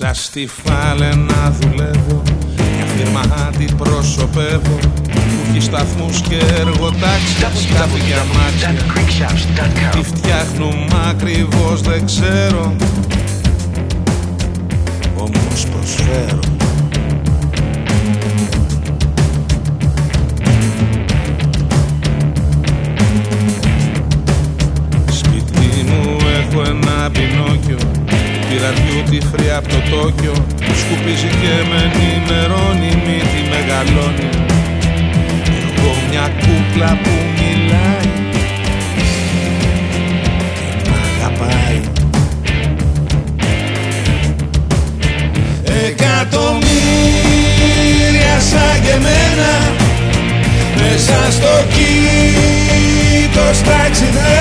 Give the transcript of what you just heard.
Μέσα στη φάλαινα δουλεύω, μια φίρμα αντιπροσωπεύω που έχει σταθμούς και εργοτάξεις, σκάφη και αμάξια. Τι φτιάχνουμε ακριβώς δεν ξέρω, όμως προσφέρω. Σπίτι μου έχω ένα πινόκιο, πυραδιού τυφρή απ' το Τόκιο, σκουπίζει και με ενημερώνει, μύτη μεγαλώνει. Έχω μια κούκλα που μιλάει και μ' αγαπάει. Εκατομμύρια σαν και εμένα μέσα στο κήτος ταξιδεύουν.